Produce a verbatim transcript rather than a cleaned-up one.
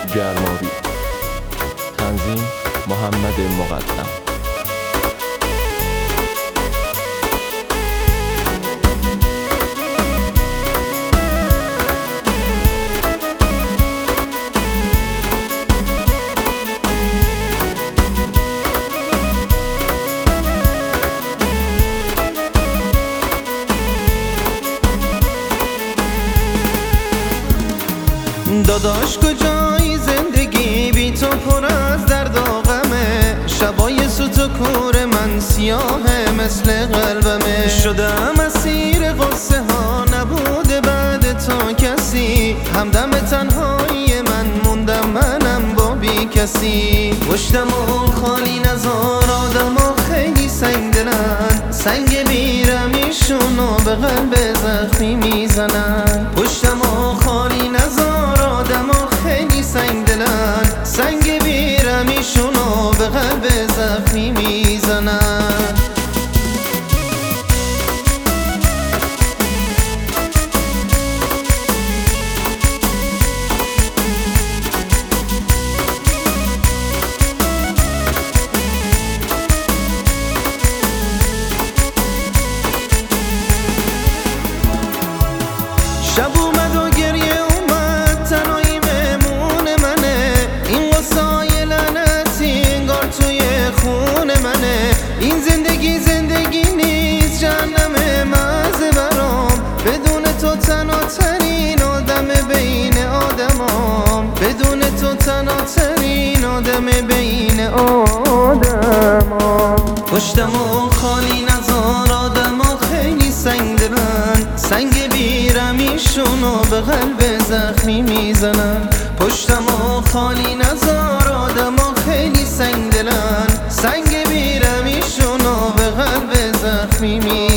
گرمابی. تنظیم محمد مقدم. داداش کجایی زندگی بی تو پر از درد و غمه، شبای سوت و کور من سیاهه مثل قلبمه. شدم اسیر قصه ها نبوده بعد تو کسی، همدم تنهایی من موندم منم با بی کسی. پشتم و خالی نزار آدم ها خیلی سنگ دلن، سنگ بیرمیشونو به قلب زخمی میزنن. پشتم و خالی نزار آدم ها خیلی سنگ دلن، سنگ بیرمیشونو به قلب زخمی میزنن. شب اومد و گریه اومد، تنهایی مهمون منه. این قصای لعنتی انگار توی خون منه. این زندگی زندگی نیست، جهنم مزه برام. بدون تو تنها ترین آدم بین آدمام، بدون تو تنها ترین آدم بین آدمام. پشتم و خالی نزار آدم ها خیلی سنگ دلن، سنگ بیرمیشونو به قلب زخمی میزنن. پشتم و خالی نزار آدم ها خیلی سنگ دلن، سنگ بیرمیشونو به قلب زخمی میزنن.